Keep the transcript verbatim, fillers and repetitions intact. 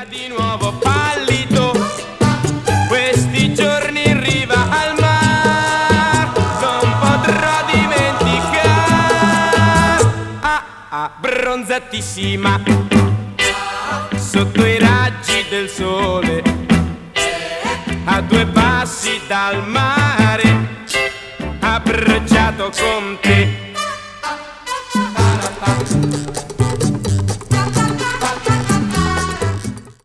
di nuovo pallido, questi giorni in riva al mar non potrò dimenticare. Ah ah, bronzatissima sotto i raggi del sole, a due passi dal mare, abbracciato con te.